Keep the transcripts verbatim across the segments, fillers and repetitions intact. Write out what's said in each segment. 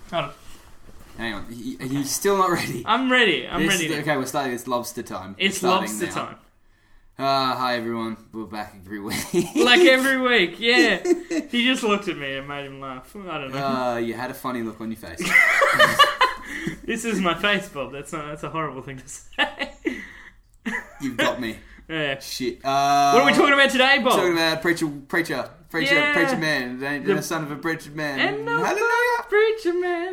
Hold on. Hang on. Are you still not ready? I'm ready. I'm this, ready. Okay, we're starting. It's lobster time. It's lobster now. time. Uh, hi, everyone. We're back every week. Like every week, yeah. He just looked at me and made him laugh. I don't know. Uh, you had a funny look on your face. This is my face, Bob. That's not. That's a horrible thing to say. You've got me. Yeah. Shit. Uh, what are we talking about today, Bob? Talking about preacher, preacher, preacher, Yeah. preacher man, the, The- the son of a preacher man. And no Hallelujah. preacher man.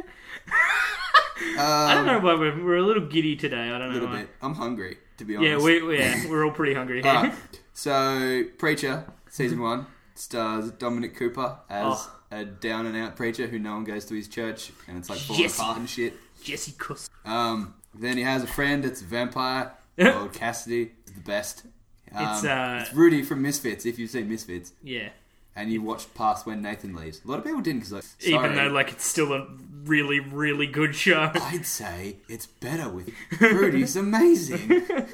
Um, I don't know why we're, we're a little giddy today. I don't A know little why. bit. I'm hungry, to be honest. Yeah, we we- yeah we're all pretty hungry here. Alright, so, Preacher, season one, stars Dominic Cooper as Oh. a down and out preacher who no one goes to his church, and it's like falling Jesse. apart and shit. Jesse Cuss. Um, then he has a friend that's a vampire called Cassidy. It's the best. Um, It's, uh, it's Rudy from Misfits, if you've seen Misfits. Yeah. And you watched past When Nathan Leaves. A lot of people didn't because, like, sorry, Even though like it's still a really really good show. I'd say it's better with Rudy's amazing.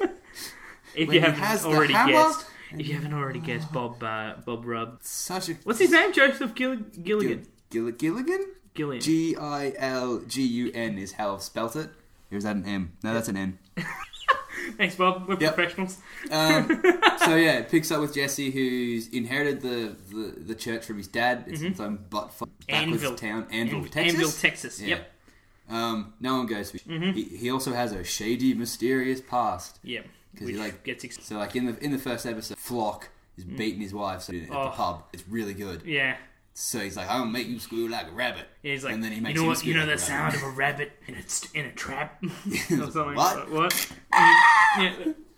If When you he haven't has the already hammer, guessed, if you haven't already guessed, Bob uh, Bob Rubb. Such a What's his name? Joseph Gill- Gilligan. Gill- Gilligan? Gillian. G I L G U N is how I've spelt it. Or is that an M? No, that's an N. Thanks, Bob. We're Yep. professionals. Um, so yeah, it picks up with Jesse, who's inherited the, the, the church from his dad. It's Mm-hmm. some butt fuck Anvil. backwards town, Anvil, Anvil, Texas. Anvil, Texas. Yeah. Yep. Um, no one goes. To Mm-hmm. he, he also has a shady, mysterious past. Yep. Because Which he like gets ex- so like in the in the first episode, Flock is beating his wife so, at Oh. the pub. It's really good. Yeah. So he's like, "I'm gonna make you squeal like a rabbit." Yeah, he's like, and then he makes you know him what? squeal You know like the a sound rabbit. of a rabbit in a st- in a trap. Or something. What? What? Yeah.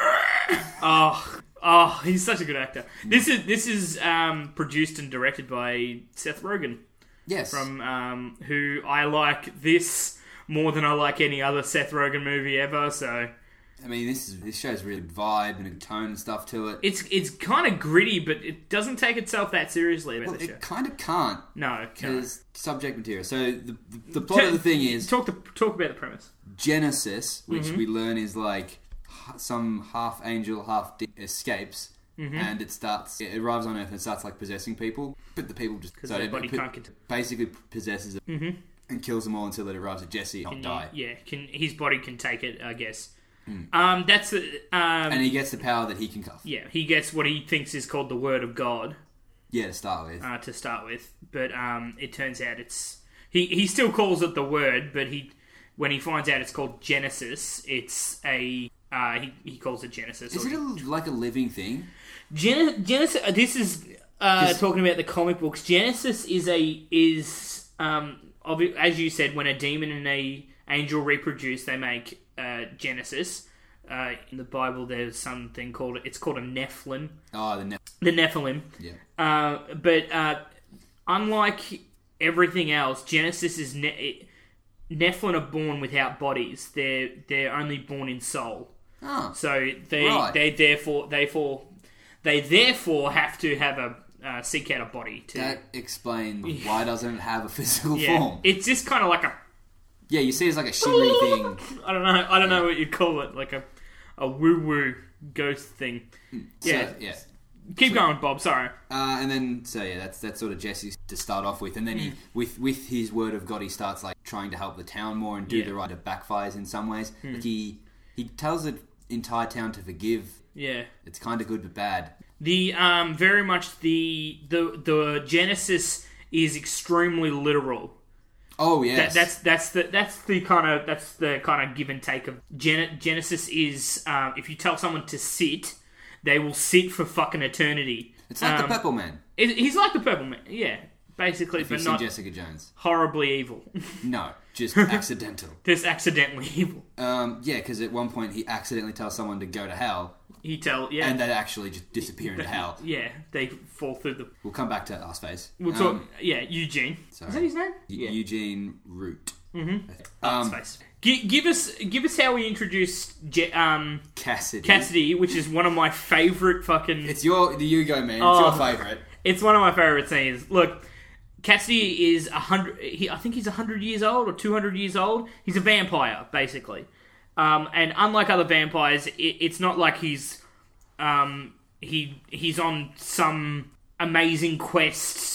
Oh, oh, he's such a good actor. This is this is um, produced and directed by Seth Rogen, Yes. from um, who I like this more than I like any other Seth Rogen movie ever. So I mean, this is this show's really good vibe and a tone and stuff to it. it's it's kind of gritty, but it doesn't take itself that seriously about Well, the show. it kind of can't No, no. because subject material. So the the, the plot of the thing is talk the talk about the premise. Genesis, which Mm-hmm. we learn is like h- some half angel, half de- escapes, Mm-hmm. and it starts. It arrives on Earth and starts like possessing people, but the people just 'Cause so their it- body it can't cont- basically possesses it Mm-hmm. and kills them all until it arrives at Jesse and Can not you- die. yeah, can his body can take it, I guess. Um, that's the um, And he gets the power that he can cuff. yeah, he gets what he thinks is called the Word of God Yeah, to start with. uh, to start with, but um, it turns out it's he he still calls it the Word, but he when he finds out it's called Genesis, it's a uh, he he calls it Genesis. is or it a, like a living thing? Gen- Genesis. uh, This is uh, Just- talking about the comic books. Genesis is a is um obvi- as you said, when a demon and a angel reproduce, they make uh, Genesis. Uh, in the Bible, there's something called it's called a Nephilim. Oh, the ne- The Nephilim. yeah. Uh, but uh, unlike everything else, Genesis is ne- Nephilim are born without bodies. They're they're only born in soul. Oh, So they Right. they therefore they for they therefore have to have a uh, seek out a body to. that explains why doesn't it have a physical yeah, form? it's just kind of like a Yeah, you see, it's like a shimmery thing. I don't know I don't know what you'd call it, like a a woo woo ghost thing. Yeah, So, yeah. keep going, Bob. Sorry. Uh, and then, so yeah, that's that's sort of Jesse to start off with, and then he, Mm. with with his word of God, he starts like trying to help the town more and do Yeah. Mm. the right. It backfires in some ways. Like he he tells the entire town to forgive. Yeah. It's kind of good but bad. The um very much the the the Genesis is extremely literal. Oh That, yes, that's that's the that's the kind of that's the kind of give and take of Gen- Genesis is um, if you tell someone to sit, they will sit for fucking eternity. it's like Um, the Purple Man. it- he's like the Purple Man, yeah, basically, If but you've seen not Jessica Jones, horribly evil, no, just accidental. just accidentally evil. Um, yeah, because at one point he accidentally tells someone to go to hell, He tell yeah and they actually just disappear into hell. yeah they fall through the. We'll come back to Arseface. We'll talk Um, yeah Eugene. sorry. Is that his name? Eu- Eugene Root. Mm-hmm. Um, Space. G- give us give us how we introduced Je- um, Cassidy. Cassidy, which is one of my favorite fucking. It's your the you go man. It's Oh. your favorite. It's one of my favorite scenes. Look, Cassidy is a hundred. He, I think he's a hundred years old or two hundred years old. He's a vampire, basically. Um, and unlike other vampires, it, it's not like he's um, he he's on some amazing quests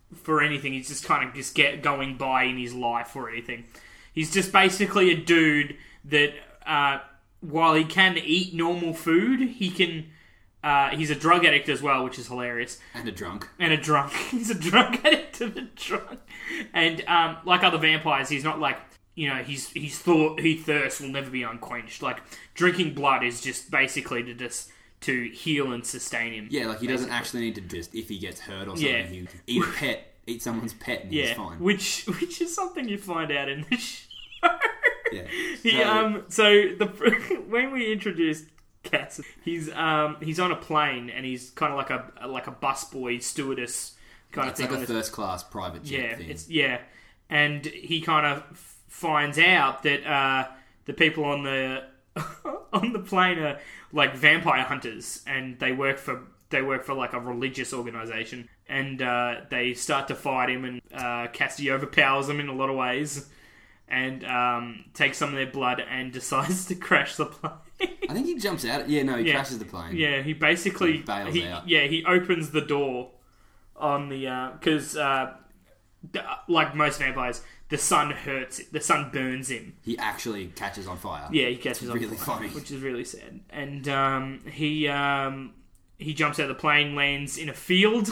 for anything. He's just kind of just get going by in his life or anything. He's just basically a dude that, uh, while he can eat normal food, he can... Uh, he's a drug addict as well, which is hilarious. And a drunk. And a drunk. He's a drug addict and a drunk. And um, like other vampires, he's not like... You know, he's he's thought he thirst will never be unquenched. Like, drinking blood is just basically to just... to heal and sustain him. Yeah, like he basically. doesn't actually need to just, if he gets hurt or something, Yeah. he eat a pet, eat someone's pet and Yeah, he's fine. which which is something you find out in the show. Yeah. He So- um so the when we introduced Cass, he's um he's on a plane and he's kind of like a like a busboy stewardess kind It's of thing. like a on this- first class private jet yeah, thing. it's yeah, and he kind of finds out that uh the people on the on the plane are like vampire hunters, and they work for they work for like a religious organization, and uh, they start to fight him, and uh, Cassidy overpowers them in a lot of ways, and um, takes some of their blood and decides to crash the plane. I think he jumps out. Yeah, no, he Yeah. crashes the plane. Yeah, he basically He bails he, out. Yeah, he opens the door on the because uh, uh, like most vampires, the sun hurts. The sun burns him. He actually catches on fire. Yeah, he catches It's on really fire, funny. which is really sad. And um, he um, he jumps out of the plane, lands in a field,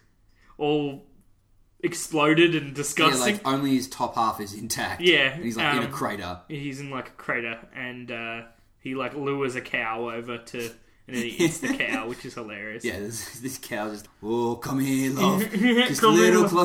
all exploded and Yeah, disgusting. like only his top half is intact. Yeah, And he's like in a um, crater. He's in like a crater, and uh, he like lures a cow over to, and then he eats the cow, which is hilarious. Yeah, this, this cow just, oh, come here, love. Just a Come here, little love.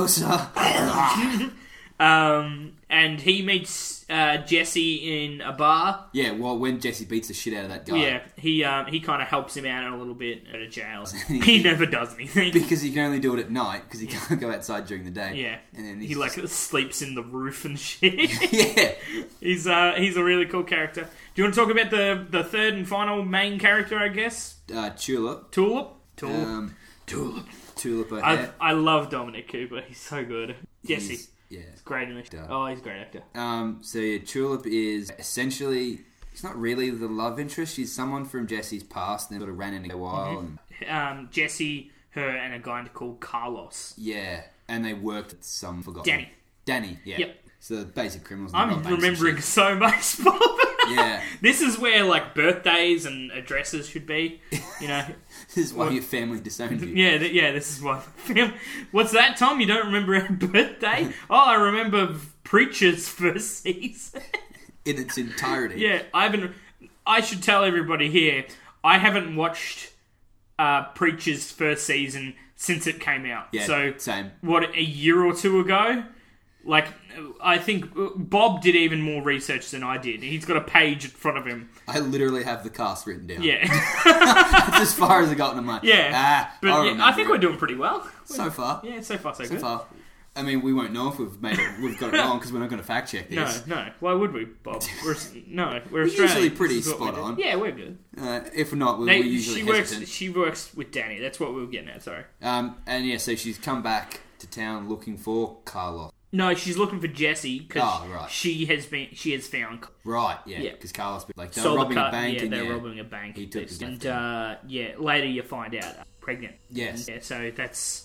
closer. Um, and he meets uh, Jesse in a bar. Yeah, well, when Jesse beats the shit out of that guy. Yeah, he um, he kind of helps him out a little bit at a jail. He never does anything. Because he can only do it at night, because he can't go outside during the day. Yeah, And then he he's like just- sleeps in the roof and shit. yeah. he's uh he's a really cool character. Do you want to talk about the the third and final main character? I guess Uh, Tulip. Tulip. Tulip. Um, Tulip. Tulip I O'Hare. I love Dominic Cooper. He's so good. Jesse. He's- Yeah. He's great in this. Duh. Oh, he's a great actor. Um, so yeah, Tulip is essentially, she's not really the love interest. She's someone from Jesse's past and they sort of ran into a while. Mm-hmm. And, Um, Jesse, her, and a guy called Carlos. yeah, and they worked at some, forgotten. Danny. Danny, yeah. Yep. So the basic criminals. I'm they've got banks and remembering shit. so much, Bob. Yeah. This is where like birthdays and addresses should be. You know. This is why Well- your family disowned you. Yeah, th- yeah. This is why. What's that, Tom? You don't remember our birthday? Oh, I remember Preacher's first season. In its entirety. Yeah, I haven't. I should tell everybody here. I haven't watched uh, Preacher's first season since it came out. Yeah, so same. what, a year or two ago? Like, I think Bob did even more research than I did. He's got a page in front of him. I literally have the cast written down. Yeah. That's as far as I got in my... Yeah. Ah, But I, yeah, I think remember we're it. doing pretty well. So far. Yeah, so far so, So good. far. I mean, we won't know if we've made it, we've got it wrong because we're not going to fact check No, this. no. Why would we, Bob? We're, no, we're We're Australian. usually pretty This is what we spot do. on. Yeah, we're good. Uh, if not, we, They, we're usually she works. hesitant. She works with Danny. That's what we were getting at. Sorry. Um, and yeah, so she's come back to town looking for Carlos. No, she's looking for Jesse because Oh, right. she has been. She has found Right, yeah, Yeah. because Carlos, like, they're sold robbing car- a bank Yeah, and they're yeah, robbing a bank. he took his and left hand. uh, yeah, later you find out uh, pregnant. Yes. Yeah, so that's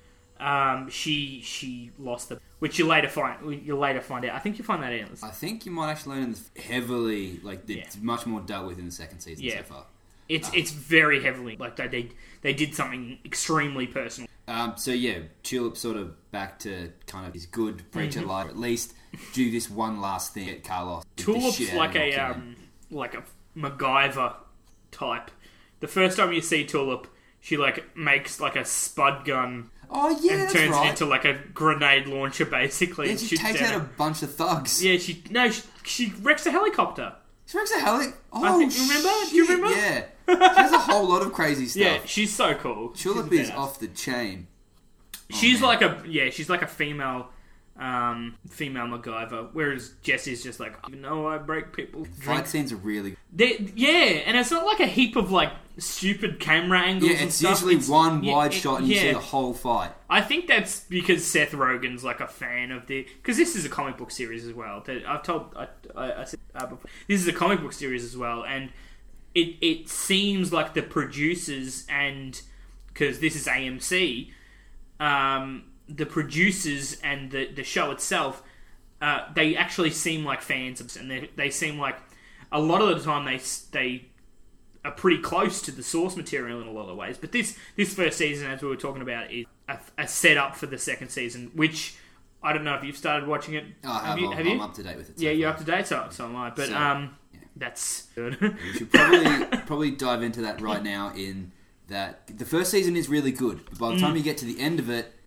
um, she she lost the which you later find you later find out. I think you find that out. I think you might actually learn in the heavily, like, it's Yeah. much more dealt with in the second season Yeah. so far. It's it's very heavily like they they they did something extremely personal. Um, so yeah, Tulip sort of back to kind of his good preacher Mm-hmm. life, or at least do this one last thing at Carlos. Get the Tulip's shit out like of a him. um, like a MacGyver type. The first time you see Tulip, she like makes like a spud gun Oh yeah, and that's turns right. it into like a grenade launcher basically. yeah, and she shoots takes down out a a- bunch of thugs. Yeah, she no, she, she wrecks a helicopter. She works a heli. Oh, I think- remember? Do you shit, remember? Yeah, she has a whole lot of crazy stuff. Yeah, she's so cool. Tulip She's is badass. off the chain. She's man. like a yeah, she's like a female, um, female MacGyver. Whereas Jesse's just like, even though I break people's Fight drinks. scenes are really. They- Yeah, and it's not like a heap of like stupid camera angles. Yeah, and it's stuff. usually It's- one yeah, wide it- shot and you yeah. see the whole fight. I think that's because Seth Rogen's like a fan of the because this is a comic book series as well. That I've told I, I, I said uh, before. This is a comic book series as well, and it it seems like the producers and because this is A M C, um, the producers and the the show itself, uh, they actually seem like fans of, and they they seem like a lot of the time they they are pretty close to the source material in a lot of ways. But this this first season, as we were talking about, is a, a setup for the second season, which I don't know if you've started watching it. Oh, I have. have you, I'm, have you? I'm up to date with it. So yeah, you're far. up to date, so, so am I. But So, um, yeah. that's good. We should probably probably dive into that right now. In that the first season is really good, but by the time Mm. you get to the end of it,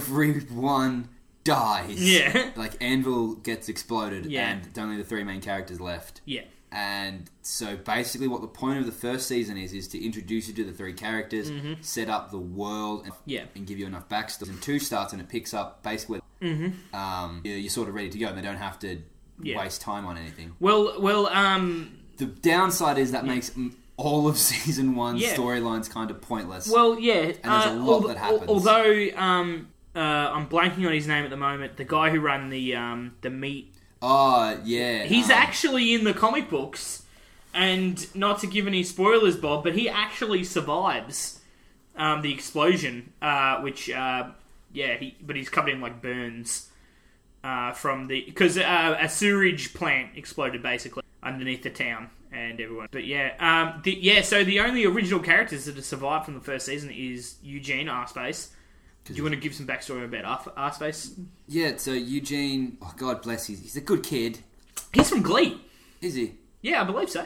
everyone dies. Yeah. Like Anvil gets exploded, Yeah. and only the three main characters left. Yeah. And so basically what the point of the first season is, is to introduce you to the three characters, Mm-hmm. set up the world, and, Yeah. and give you enough backstory. Season two starts and it picks up basically, Mm-hmm. um, you're, you're sort of ready to go and they don't have to Yeah. waste time on anything. Well, well, um, The downside is that makes mm, all of season one's Yeah. storylines kind of pointless. well, yeah. there's a lot that happens. Although, um, uh, I'm blanking on his name at the moment. The guy who ran the um, the meat, oh, yeah. he's um, actually in the comic books. And not to give any spoilers, Bob, but he actually survives um, the explosion, uh, which, uh, yeah, he, but he's covered in like burns uh, from the because uh, a sewage plant exploded basically underneath the town and everyone. But yeah, um, the, yeah. So the only original characters that have survived from the first season is Eugene Arspace. Do you want to give some backstory about Ar- Arspace? Yeah, so Eugene, oh God bless, he's, he's a good kid. He's from Glee. Is he? Yeah, I believe so.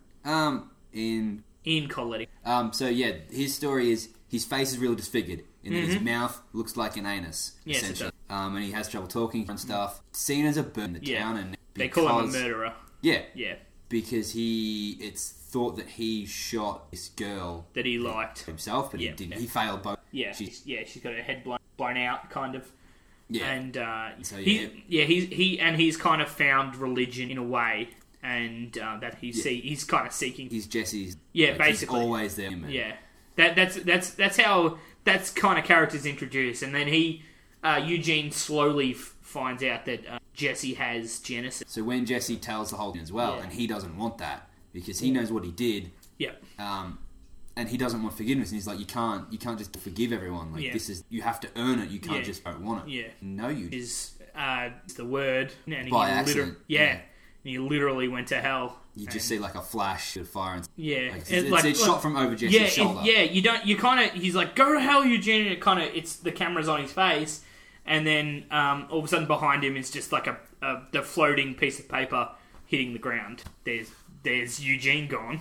Um, in Ian Colletti. Um, so yeah, his story is his face is real disfigured in that his Mhm. mouth looks like an anus, Yes, it essentially. Um, and he has trouble talking and stuff. Seen as a burn in the Yeah. town, and They call him a because- murderer. Yeah, Yeah, because he it's thought that he shot this girl that he liked. himself, but Yeah, he didn't. yeah. He failed both. Yeah, She's- she's, yeah, she's got her head blown, blown out, kind of. Yeah, And uh, So, he, yeah. yeah, he's he and he's kind of found religion in a way, and uh, that he Yeah. see he's kind of seeking. he's Jesse's. Yeah, like, basically. he's always there. Yeah, that that's that's that's how that's kind of characters introduced, and then he uh, Eugene slowly f- finds out that uh, Jesse has Genesis. So when Jesse tells the whole thing as well, Yeah. and he doesn't want that because he knows what he did. Yeah, Um, and he doesn't want forgiveness, and he's like, "You can't, you can't just forgive everyone. Like Yeah. this is, you have to earn it. You can't Yeah. just don't want it. Yeah. No, you is uh, the word, and he By liter- accident, yeah, yeah. and he literally went to hell. You And- just see like a flash of fire, and yeah, like, it's, It- it's, like- it's like- shot from over Jesse's yeah, shoulder. it, yeah. You don't. You kind of. He's like, "Go to hell, Eugene!" And it kind of. It's the camera's on his face, and then um, all of a sudden behind him is just like a, a the floating piece of paper hitting the ground. There's there's Eugene gone.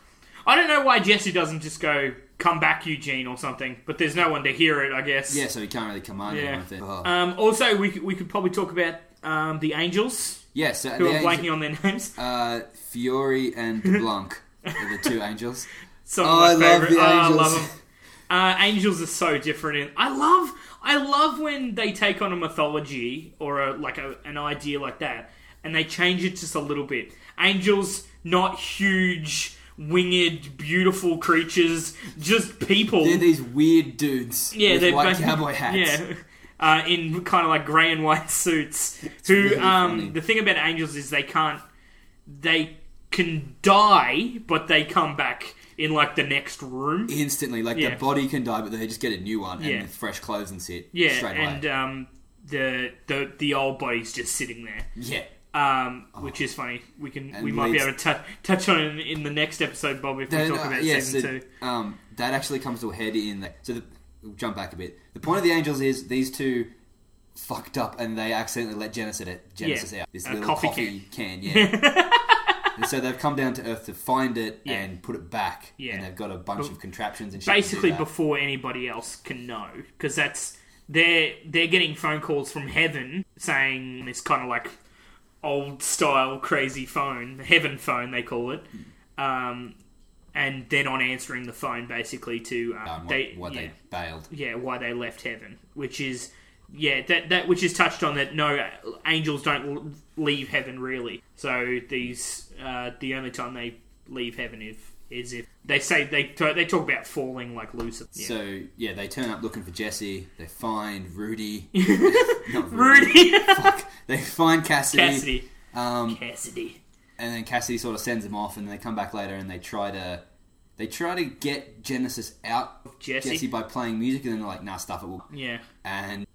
I don't know why Jesse doesn't just go, "Come back, Eugene," or something. But there's no one to hear it, I guess. Yeah, so he can't really command Yeah. anyone. With it. Oh. Um, also, we could, we could probably talk about um, the Angels, yeah, so who the are angel- blanking on their names. uh, Fiore and Blanc are the two angels. Some Oh, of my I love favorite. the Oh, I Angels. love them. Uh, angels are so different. In, I love, I love when they take on a mythology or a, like a, an idea like that, and they change it just a little bit. Angels, not huge, winged, beautiful creatures, just people. They're these weird dudes yeah, with they're white ba- cowboy hats. Yeah. Uh, in kind of like grey and white suits. Who really um, funny. the thing about angels is they can't, they can die, but they come back in like the next room. Instantly, like Yeah. their body can die, but they just get a new one Yeah. and with fresh clothes and sit Yeah, straight away. and um, the the the old body's just sitting there, yeah. um, which is funny. We can And we might be leads- able to tou touch on it in, in the next episode, Bob, if we No, talk no, about yeah, season so, two. Um, that actually comes to a head in the, so the, we'll jump back a bit. The point of the angels is these two fucked up and they accidentally let Genesis, Genesis Yeah, out. This a little coffee coffee, can. yeah. And so they've come down to Earth to find it Yeah. and put it back. Yeah. And they've got a bunch But of contraptions and shit Basically, to do that. before anybody else can know, because that's they're they're getting phone calls from heaven saying this kind of like old style crazy phone, the heaven phone they call it, um, and they're not answering the phone basically to um, Um, what they what yeah, they bailed. yeah why they left heaven, which is yeah that that which is touched on that no angels don't l- leave heaven really. So these uh, the only time they leave heaven if is if they say they t- they talk about falling like Lucifer. Yeah. So, yeah, they turn up looking for Jesse. They find Rudy. Not Rudy, Fuck. They find Cassidy. Cassidy, Um, Cassidy. and then Cassidy sort of sends them off, and then they come back later and they try to they try to get Genesis out of Jesse. Jesse by playing music, and then they're like, "Nah, stuff it." Will Yeah, and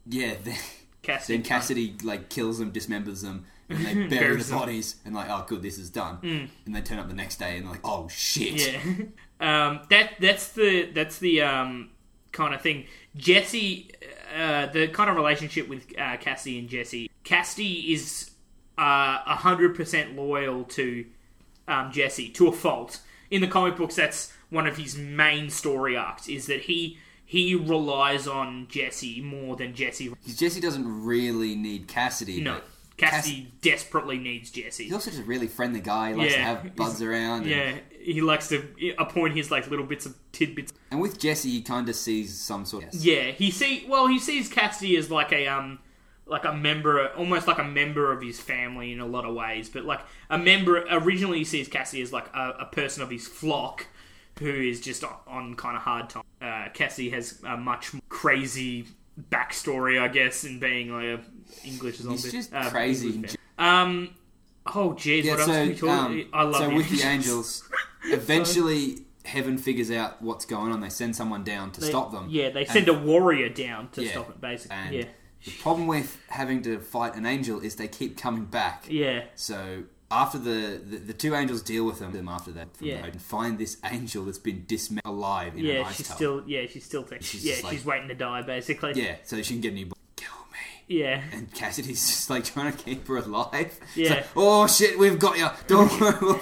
yeah, then Cassidy, then Cassidy like kills them, dismembers them, and they bury Buries the them. bodies, and like, oh, good, this is done. Mm. And they turn up the next day, and they're like, oh shit. Yeah, um, that that's the that's the um, kind of thing. Jesse, uh, the kind of relationship with uh, Cassidy and Jesse. Cassidy is a hundred percent loyal to um, Jesse to a fault. In the comic books, that's one of his main story arcs. Is that he he relies on Jesse more than Jesse. Because Jesse doesn't really need Cassidy. No. But Cassidy Cass- desperately needs Jesse. He's also just a really friendly guy. He likes Yeah, to have buds he's- around. And, Yeah, he likes to appoint his like little bits of tidbits. and with Jesse, he kind of sees some sort of... Yeah, he see well he sees Cassidy as like a um like a member, almost like a member of his family in a lot of ways. But like a member originally, he sees Cassidy as like a, a person of his flock who is just on, on kind of hard time. Uh, Cassidy has a much crazy backstory, I guess, in being like a English zombie. He's just uh, crazy. English fan. Um. Oh, jeez, Yeah, what else so, are we talking? um, I love so the with Angels. the Angels, eventually heaven figures out what's going on. They send someone down to They- stop them. Yeah, they send a warrior down to Yeah, stop it, basically. And yeah, the problem with having to fight an angel is they keep coming back. yeah, So after the, the, the two angels deal with them, them after that, from Yeah. the hood, and find this angel that's been dismembered alive in an yeah. ice She's tub. still, yeah, she's still, taking, She's yeah, just like- she's waiting to die, basically. Yeah, so she can get a new body. Kill me. yeah. And Cassidy's just like trying to keep her alive. It's Yeah. like, oh shit, we've got you. Don't worry.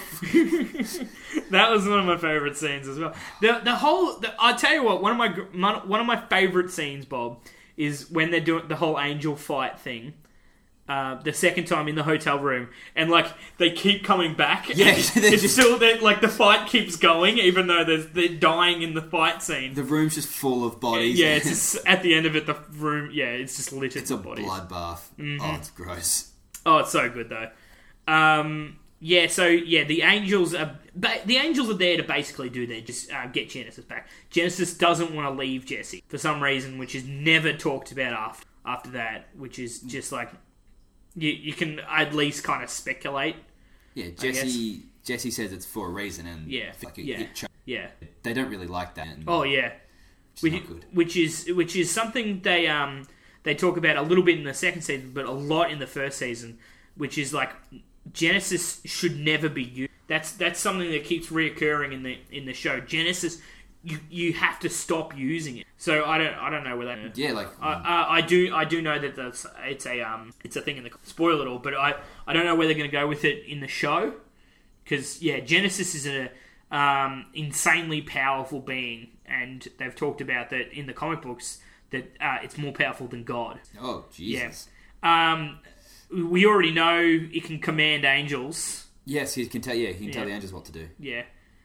That was one of my favourite scenes as well. The the whole, the, I tell you what, one of my gr- mon- one of my favourite scenes, Bob, is when they're doing the whole angel fight thing. Uh, the second time in the hotel room, and like they keep coming back. Yeah, and they're it's just- still that like the fight keeps going, even though there's, they're dying in the fight scene. The room's just full of bodies. Yeah, it's just, at the end of it, the room, yeah, it's just littered It's a with bodies. bloodbath. Mm-hmm. Oh, it's gross. Oh, it's so good though. Um, yeah, so yeah, the angels are ba- the angels are there to basically do their just uh, get Genesis back. Genesis doesn't want to leave Jesse for some reason, which is never talked about after after that. Which is just like you you can at least kind of speculate. Yeah, Jesse Jesse says it's for a reason, and Yeah, like it, yeah. it cho- Yeah. they don't really like that. And Oh yeah. it's Which, not good. which is which is something they um they talk about a little bit in the second season, but a lot in the first season, which is like Genesis should never be used. That's that's something that keeps reoccurring in the in the show. Genesis, you you have to stop using it. So I don't I don't know whether that. Yeah, like I, I, I do I do know that that's, it's a um it's a thing in the spoil it all, but I, I don't know where they're going to go with it in the show, because yeah, Genesis is a um insanely powerful being, and they've talked about that in the comic books that uh, it's more powerful than God. oh Jesus. Um, we already know it can command angels. Yes, he can tell. Yeah, he can tell Yeah. the angels what to do. Yeah.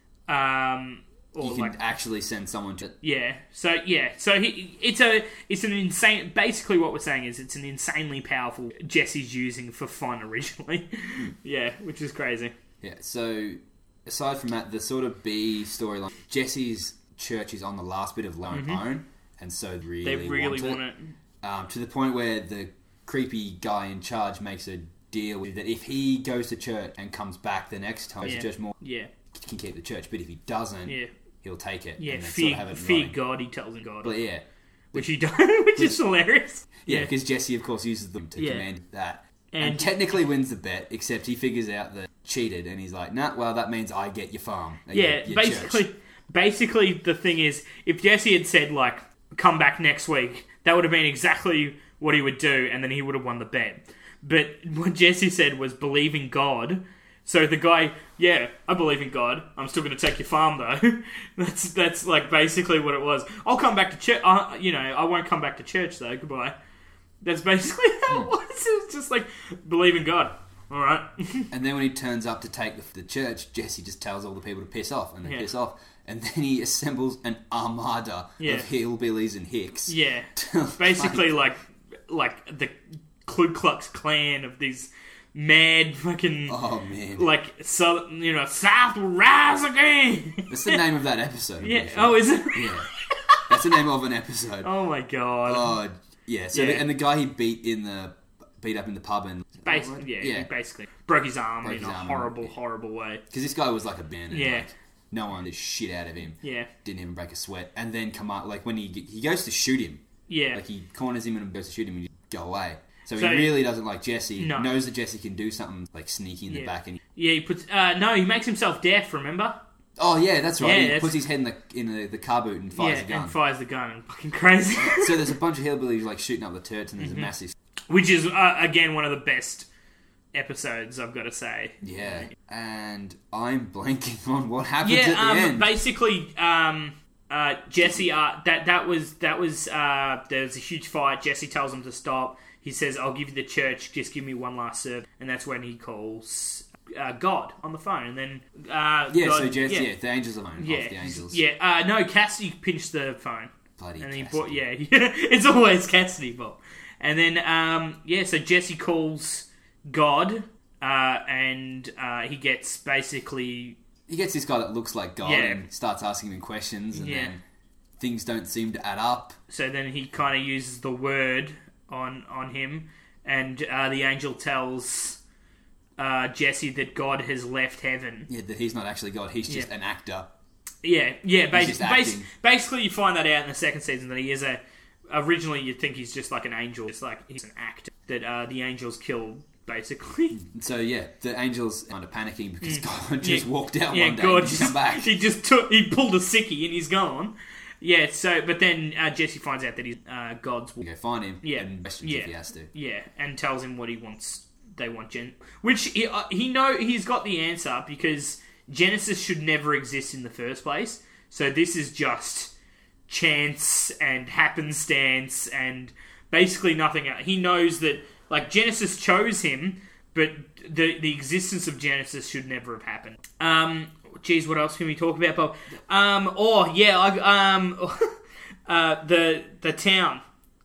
Um, or He can like actually send someone to. Yeah. So yeah. So he, it's a it's an insane. Basically, what we're saying is it's an insanely powerful Jesse's using for fun originally. Yeah, which is crazy. Yeah. So aside from that, the sort of B storyline, Jesse's church is on the last bit of loan own, and so really They really want want it, it. Um, to the point where the creepy guy in charge makes a deal with that if he goes to church and comes back the next time, Yeah. goes to church more, Yeah. he can keep the church. But if he doesn't, Yeah. he'll take it. Yeah. and they Fear, sort of have it fear running. God. He tells him God, But yeah, which he does, which is hilarious. yeah, because Jesse, of course, uses them to Yeah. command that. And, And- technically wins the bet, except he figures out that cheated, and he's like, "Nah, well, that means I get your farm." uh, Yeah, your- your basically, church." basically the thing is, if Jesse had said like, "Come back next week," that would have been exactly what he would do, and then he would have won the bet. But what Jesse said was, "Believe in God." So the guy, yeah, I believe in God. I'm still going to take your farm though. that's that's like basically what it was. I'll come back to church. Uh, you know, I won't come back to church though. Goodbye. That's basically how it was. It was just like, believe in God. All right. And then when he turns up to take the, the church, Jesse just tells all the people to piss off, and they Yeah. piss off. And then he assembles an armada Yeah. of hillbillies and hicks. Yeah, to basically fight. like like the Ku Klux Klan of these mad fucking Oh man, like so you know South will rise again. that's the name of that episode. I'm Yeah. pretty sure. Oh, is it? yeah, that's the name of an episode. Oh my god. Oh, yeah. So Yeah. The, and the guy he beat in the beat up in the pub and Basically, yeah, yeah. he basically broke his arm Broke in his a arm. horrible, horrible way. because this guy was like a bandit. Yeah. Like, no one did shit out of him. Yeah, Didn't even break a sweat. And then come out like when he he goes to shoot him, Yeah. Like, he corners him and goes to shoot him and you go away. So, So- he really doesn't like Jesse. No. Knows that Jesse can do something, like, sneaky in the Yeah. back. And Yeah, he puts... Uh, no, he makes himself deaf, remember? Oh, yeah, that's right. Yeah, he that's- puts his head in the in the, the car boot and fires yeah, a gun. and fires the gun. Fucking crazy. So there's a bunch of hillbillies, like, shooting up the turrets, and there's Mm-hmm. a massive... Which is, uh, again, one of the best episodes, I've got to say. Yeah. And I'm blanking on what happens Yeah, at the um, end. basically, um, uh, Jesse, uh, that that was that was uh, there was a huge fight. Jesse tells him to stop. He says, "I'll give you the church. Just give me one last serve." And that's when he calls uh, God on the phone. And then uh, Yeah, God, so Jesse, yeah. yeah, the angels alone. yeah, Off the angels. yeah. Uh, no, Cassidy pinched the phone, Bloody and he Cassidy. bought. Yeah, it's always Cassidy fault. And then um, yeah, so Jesse calls God, uh, and uh, he gets basically. He gets this guy that looks like God Yeah. and starts asking him questions, and Yeah. then things don't seem to add up. So then he kind of uses the word on on him, and uh, the angel tells uh, Jesse that God has left heaven. Yeah, that he's not actually God. He's just Yeah. an actor. Yeah, yeah. just Basically, acting. basically, you find that out in the second season that he is a. Originally, you'd think he's just like an angel. It's like he's an actor that uh, the angels killed, basically. So yeah, the angels kind of panicking because God just Yeah. walked out Yeah, one day God and just come back. he just took he pulled a sickie and he's gone. Yeah. So, but then uh, Jesse finds out that he's uh, God's. You go find him Yeah, and questions yeah. if he has to. Yeah, and tells him what he wants. They want Gen, which he, uh, he know he's got the answer because Genesis should never exist in the first place. So this is just chance and happenstance and basically nothing else. He knows that like Genesis chose him, but the the existence of Genesis should never have happened. Um, geez, what else can we talk about, Bob? Um, oh yeah, I, um, uh, the the town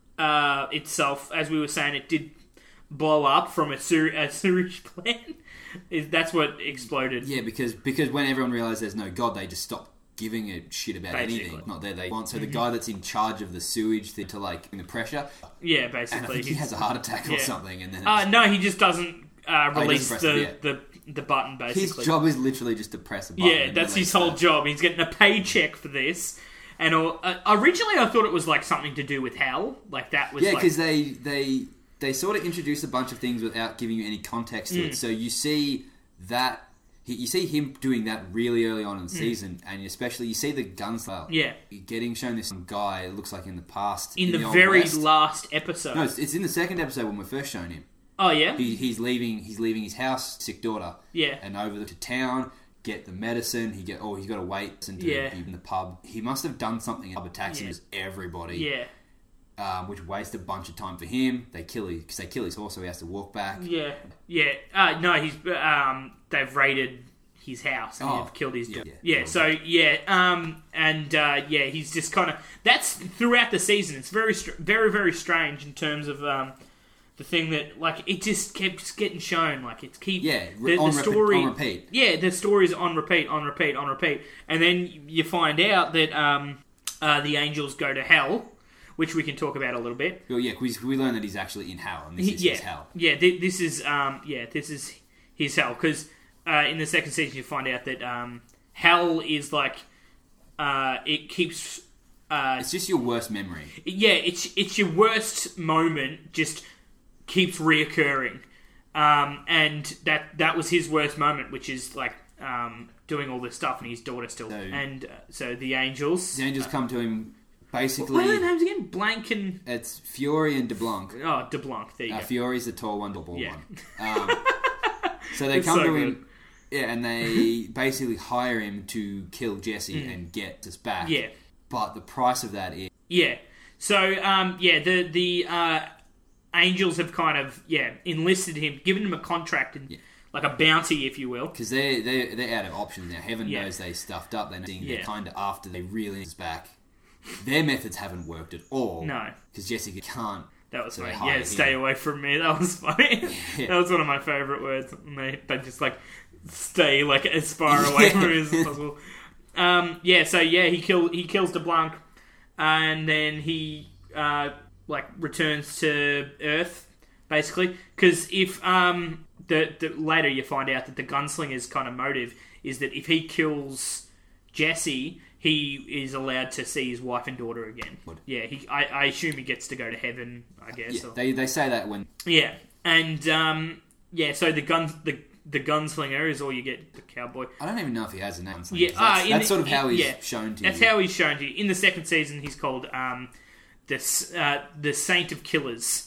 uh, itself, as we were saying, it did blow up from a, sewer, a sewage plant. Is that's what exploded? Yeah, because because when everyone realised there's no God, they just stopped giving a shit about Basically. anything. Not there they want. So the guy that's in charge of the sewage thing to like in the pressure, Yeah, and I basically. think he has a heart attack or Yeah. something, and then Uh, it's- no, he just doesn't uh, he release doesn't press the, it, the the button. his Basically, job is literally just to press a button. yeah, and that's release his whole that. job. He's getting a paycheck for this. And all, uh, originally, I thought it was like something to do with hell. Like that was Yeah, like, because they they they sort of introduce a bunch of things without giving you any context to Mm. it. So you see that he, you see him doing that really early on in Mm. the season, and especially you see the gunstyle. Yeah. You're getting shown this guy. It looks like in the past in the, Old very West. last episode. No, it's, it's in the second episode when we're first shown him. oh yeah, He, he's leaving. He's leaving his house, sick daughter. Yeah. And over to town, get the medicine. He get. Oh, he's got to wait and to Yeah. be in the pub. He must have done something. The pub attacks him Yeah. as everybody. yeah, Um, which wastes a bunch of time for him. They kill his because they kill his horse, so he has to walk back. yeah, yeah. Uh, no, he's um, they've raided his house and Oh, they've killed his. yeah, Yeah, yeah. yeah. So yeah, um, and uh, yeah, he's just kind of that's throughout the season. It's very, str- very, very strange in terms of um, the thing that like it just keeps getting shown. Like it's keep Yeah, the, on the repeat- story on repeat. Yeah, the story's on repeat, on repeat, on repeat, and then you find out that um, uh, the angels go to hell, which we can talk about a little bit. Well, yeah, we, we learn that he's actually in hell, and this He- is yeah, his hell. yeah. Th- this is um, yeah, this is his hell because uh, in the second season you find out that um, hell is like uh, it keeps uh, It's just your worst memory. yeah, it's it's your worst moment just keeps reoccurring, um, and that that was his worst moment, which is like um, doing all this stuff, and his daughter still, So- and uh, so the angels. The angels come to him. Basically, What are their names again? Blank and it's Fiore and DeBlanc. oh, De Blanc. There you Uh, go. Fiore's the tall one, the bald Yeah. one. Um, so they It's come so to good. him, yeah, and they basically hire him to kill Jesse and get us back. Mm. Yeah. But the price of that is Yeah. So, um, yeah, the the uh, angels have kind of yeah enlisted him, given him a contract and like a bounty, if you will. because they they they're out of options now. Heaven Yeah. knows they stuffed up. They're Yeah. they're kind of after they really is back. Their methods haven't worked at all. No. because Jessica can't. That was So they funny. hire Yeah, stay him. away from me. That was funny. Yeah. That was one of my favourite words. And they, they just like stay like as far away from me as possible. Um, yeah, so yeah, he kill he kills DeBlanc, and then he uh, like returns to Earth basically. Because if um, the, the later you find out that the gunslinger's kind of motive is that if he kills Jesse, he is allowed to see his wife and daughter again. What? Yeah, he. I, I assume he gets to go to heaven. I guess. Yeah, or, they they say that when yeah, and um, yeah. So the guns the the gunslinger is all you get. The cowboy. I don't even know if he has a name. Yeah, that's, uh, in that's the- sort of how in- he's yeah, shown to That's you. how he's shown to you. In the second season, he's called um, the S- uh, the Saint of Killers,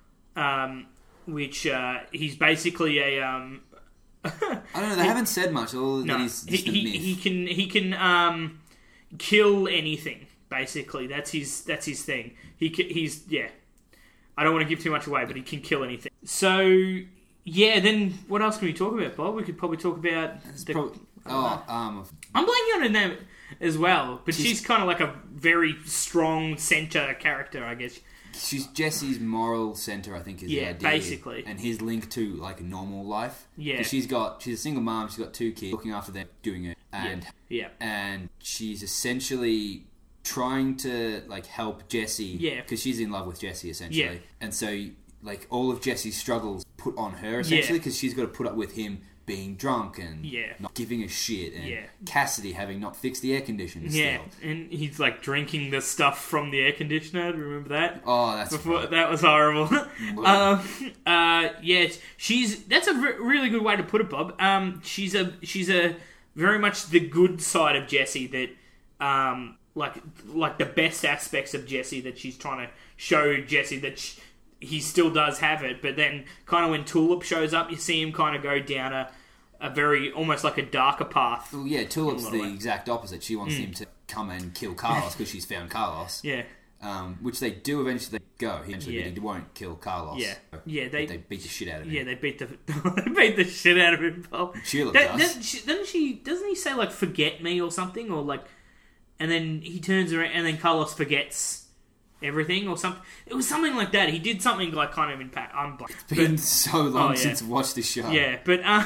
um, which uh, he's basically a um. I don't know. They haven't said much. All No, that he's he, just a he, myth. he can he can um, kill anything. Basically, that's his that's his thing. He ca- he's yeah. I don't want to give too much away, but he can kill anything. So yeah, then what else can we talk about, Bob? We could probably talk about. It's The, prob- oh, um, I'm blanking on her name as well, but she's, She's- kind of like a very strong center character, I guess. she's Jesse's moral center, I think, is the Yeah, idea. basically. And his link to like a normal life. Yeah. 'Cause she's got she's a single mom. She's got two kids, looking after them, doing it, and Yeah, and she's essentially trying to like help Jesse. Yeah. Because she's in love with Jesse essentially, Yeah. and so like all of Jesse's struggles put on her essentially Yeah. because she's got to put up with him being drunk and Yeah. not giving a shit, and Yeah. Cassidy having not fixed the air conditioner yeah, still. and he's like drinking the stuff from the air conditioner. Remember that? Oh, that's Before right. that was horrible. um, uh, yeah, she's that's a re- really good way to put it, Bob. Um, she's a she's a very much the good side of Jesse that, um, like like the best aspects of Jesse that she's trying to show Jesse that sh he still does have it. But then, kind of when Tulip shows up, you see him kind of go down a a very almost like a darker path. Well, yeah, Tulip's In a lot the of ways. exact opposite. She wants him to come and kill Carlos because she's found Carlos. Yeah, Um, which they do eventually go. He eventually, Yeah. but he won't kill Carlos. yeah, yeah. But They they beat the shit out of him. Yeah, they beat the they beat the shit out of him. Paul. Tulip That- does. Doesn't she, doesn't she? Doesn't he say like "forget me" or something, or like, and then he turns around and then Carlos forgets everything or something. It was something like that. He did something like kind of impact. I'm blank. It's been so long Oh, yeah. since I've watched this show. Yeah, but uh,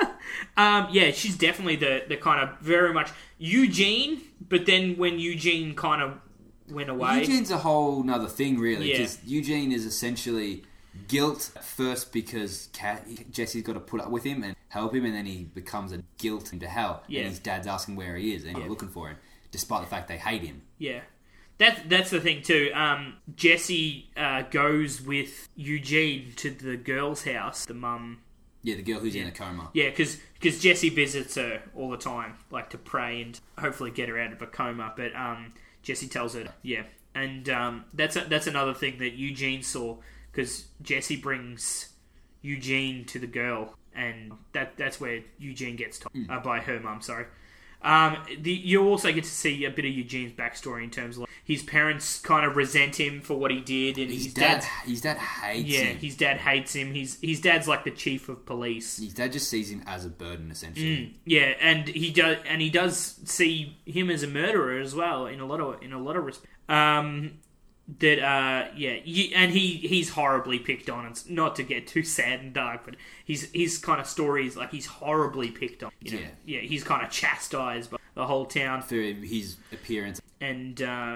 um, yeah, she's definitely the the kind of very much Eugene. But then when Eugene kind of went away, Eugene's a whole nother thing, really, Yeah. because Eugene is essentially guilt at first because Cat, Jesse's got to put up with him and help him, and then he becomes a guilt to help. Yeah. And his dad's asking where he is and Yeah. looking for him, despite the fact they hate him. yeah. That's that's the thing too. Um, Jesse uh, goes with Eugene to the girl's house. The mum, Yeah, the girl who's in a coma. yeah, because Jesse visits her all the time, like to pray and hopefully get her out of a coma. But um, Jesse tells her, yeah, and um, that's a, that's another thing that Eugene saw because Jesse brings Eugene to the girl, and that that's where Eugene gets told uh, by her mum. Sorry. Um, the, you also get to see a bit of Eugene's backstory in terms of like, his parents kind of resent him for what he did, and His, his, dad, dad's his dad hates yeah, him. his dad hates him. His his dad's like the chief of police. His dad just sees him as a burden, essentially. Yeah, and he does, and he does see him as a murderer as well in a lot of in a lot of respects. Um, that uh, yeah, you, and he he's horribly picked on. It's not to get too sad and dark, but his his kind of story is like he's horribly picked on. You know? Yeah. yeah, he's kind of chastised by the whole town, For his appearance. and uh,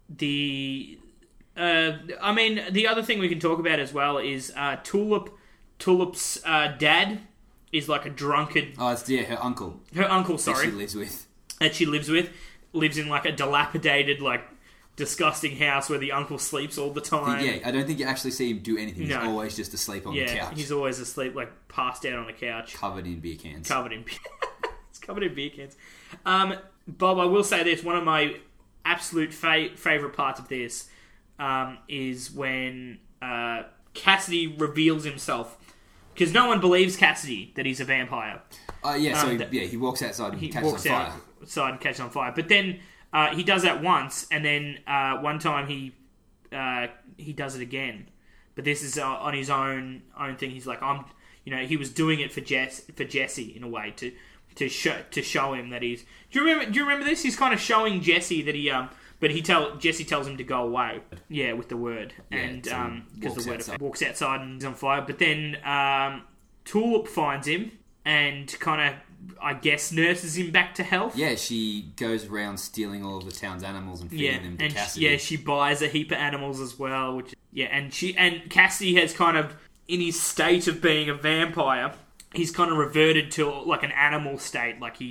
the. Uh, I mean, the other thing we can talk about as well is uh, Tulip. Tulip's uh, dad is like a drunkard. Oh, it's yeah, her uncle. Her uncle, That sorry, she lives with. that she lives with, lives in like a dilapidated, like disgusting house where the uncle sleeps all the time. Yeah, I don't think you actually see him do anything. He's No. always just asleep on Yeah, the couch, he's always asleep, like passed out on the couch, covered in beer cans. covered in beer. It's covered in beer cans. Um, Bob, I will say this: one of my absolute fa- favorite parts of this um, is when uh, Cassidy reveals himself, because no one believes Cassidy that he's a vampire. Uh, yeah, so Um, he, that- yeah, he walks outside and He catches walks on fire. outside and catches on fire, but then uh, he does that once, and then uh, one time he uh, he does it again. But this is uh, on his own own thing. He's like, I'm, you know, he was doing it for Jess for Jesse in a way to to show to show him that he's. Do you remember? Do you remember this? He's kind of showing Jesse that he um. But he tell Jesse tells him to go away. Yeah, with the word, Yeah, and so um, because walks the word outside. walks outside and he's on fire. But then um, Tulip finds him and kind of, I guess, nurses him back to health. Yeah, she goes around stealing all of the town's animals and feeding Yeah, them to and she, Cassidy. yeah, she buys a heap of animals as well. Which yeah, and she and Cassidy has kind of in his state of being a vampire, he's kind of reverted to like an animal state. Like he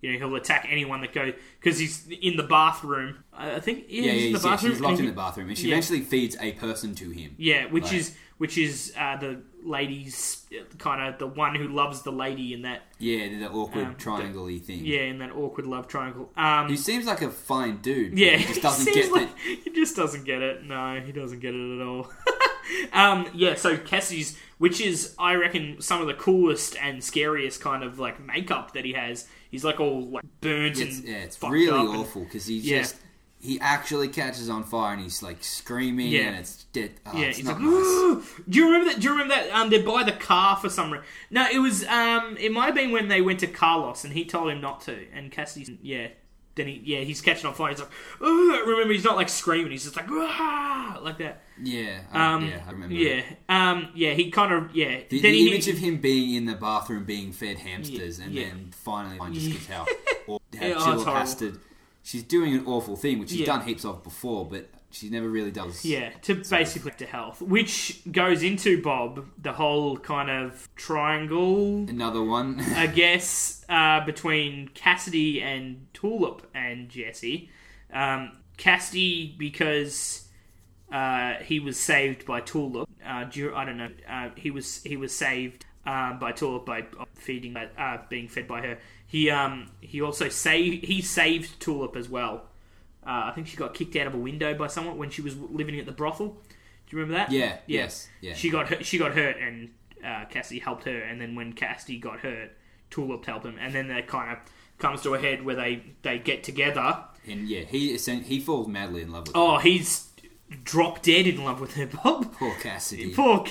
you know, he'll attack anyone that goes because he's in the bathroom. I think yeah, yeah, he's yeah in the he's, yeah, bathroom. she's locked and in he- the bathroom, and she yeah. eventually feeds a person to him. Yeah, which Like- is which is uh, the lady's kind of the one who loves the lady in that Yeah, the awkward Um, triangle-y thing. yeah in that awkward love triangle. Um, He seems like a fine dude. But yeah, he just doesn't seems get like, that. He just doesn't get it. No, he doesn't get it at all. um, yeah, so Cassie's, which is I reckon some of the coolest and scariest kind of like makeup that he has. He's like all like burnt It's, and yeah, it's fucked really up and- awful because he Yeah. just he actually catches on fire and he's like screaming Yeah. and it's dead. Oh, Yeah, it's he's not like, nice. "Ugh." Do you remember that? Do you remember that? Um, they're by the car for some reason. No, it was. Um, it might have been when they went to Carlos and he told him not to. And Cassidy's, yeah. Then he, yeah, he's catching on fire. He's like, "Ugh." Remember, he's not like screaming. He's just like, "Ah," like that. Yeah, I, Um, yeah, I remember. Yeah, um, yeah. He kind of, yeah. The, then the he, image of him being in the bathroom being fed hamsters and yeah. then finally I just gets how, or how Yeah, oh, Chilla it's has horrible. to. She's doing an awful thing, which she's Yeah. done heaps of before, but she never really does. Yeah, to basically to health, which goes into Bob the whole kind of triangle. Another one. I guess, uh, between Cassidy and Tulip and Jesse. Um, Cassidy, because uh, he was saved by Tulip. Uh, dur- I don't know. Uh, he was he was saved uh, by Tulip by feeding, uh, being fed by her. He um he also saved he saved Tulip as well. Uh, I think she got kicked out of a window by someone when she was living at the brothel. Do you remember that? Yeah. Yes. Yeah. She got hurt, she got hurt, and uh, Cassidy helped her. And then when Cassidy got hurt, Tulip helped him. And then that kind of comes to a head where they, they get together. And yeah, he he falls madly in love with Oh, her. he's drop dead in love with her, Bob. Poor Cassidy. Poor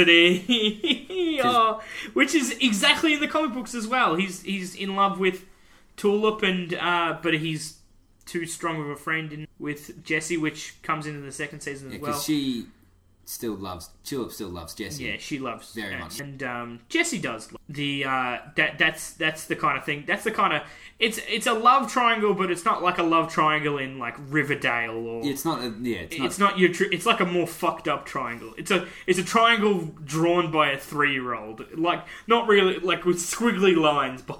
Cassidy. Oh, which is exactly in the comic books as well. He's he's in love with Tulip, and uh, but he's too strong of a friend in, with Jesse, which comes into the second season Yeah, as because well. she still loves Tulip. Still loves Jesse. Yeah, she loves Very and, much. and um, Jesse does the uh, that that's that's the kind of thing. That's the kind of it's it's a love triangle, but it's not like a love triangle in like Riverdale or It's not. A, yeah. It's not. it's not your. Tr- it's like a more fucked up triangle. It's a it's a triangle drawn by a three year old. Like not really like with squiggly lines, but.